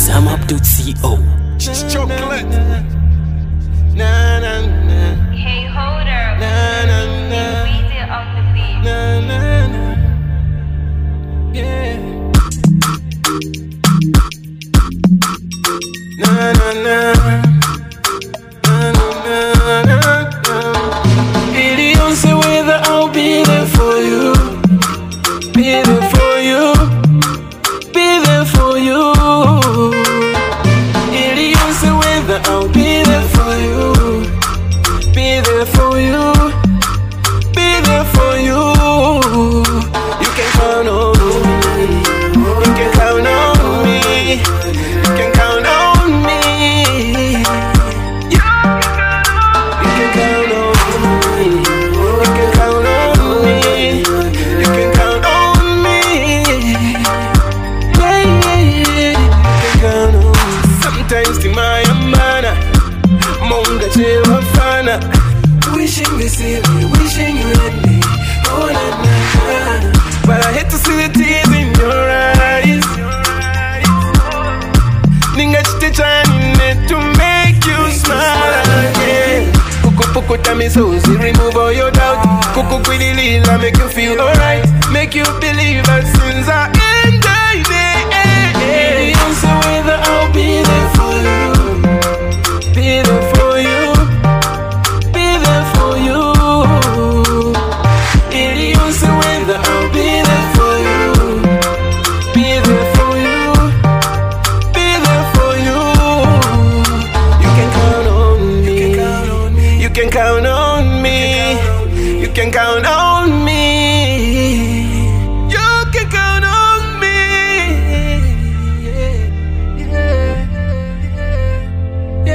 SamUp.co. Chocolate. Na na na. Hey, holder. Na na na. Beat it on the beat. Na na na. Yeah. Na na na. Na na na na. Billions say whether I'll be there for you. Be there for you. Be there for you. Billions say whether I'll be there for you. Be there for you. Be there for you. You can count on me. You can count on me. You can count on me. You can count on me. You can count on me. You can count on me. Yeah, yeah, yeah. You can count on me. Sometimes the Maya mana Monga chewa fana. Wishing this evening, wishing you and me. Oh na na na. But I hate to see the tears in your eyes. Ninga chite chani to make you smile again. Kuku puku tami sozi, remove all your doubt. Kuku kwili lila, make you feel alright. Make you believe that since I end the day. You say whether I'll be there for you. Be there for you. Be there for you. You say whether I'll be there for you. Be there for you. Be there for you. You can count on me. You can count on me. You can count on me. You can count on me. Yeah, yeah,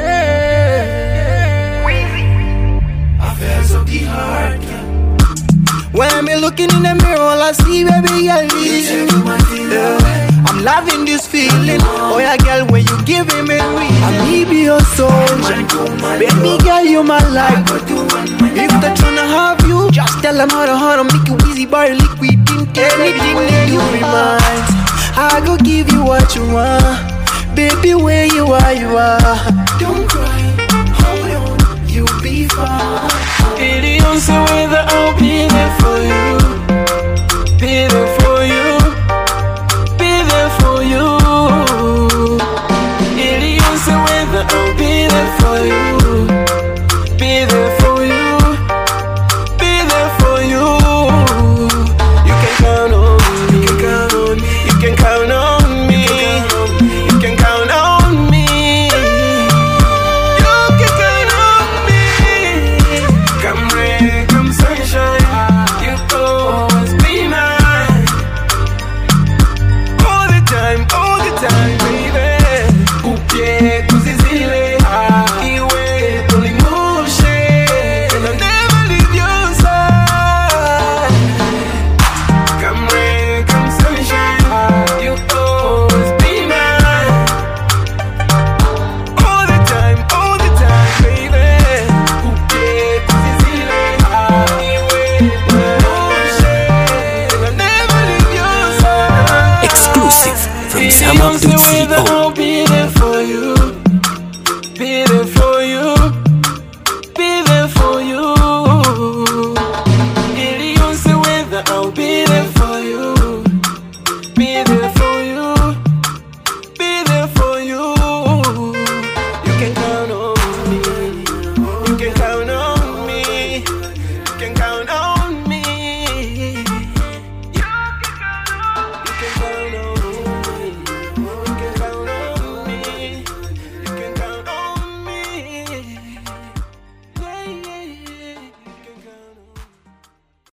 yeah. Affairs of the heart. When I'm looking in the mirror, all I see, baby, girl, is you. Yeah. I'm loving this feeling. Oh yeah, girl, when you giving me real, I may be your soldier. Baby girl, you my life. If they're tryna have you, just tell them how to make you easy, bar liquid in anything that you remind. I go give you what you want, baby. Where you are. Don't cry, hold on, you'll be fine. It don't say whether I'll be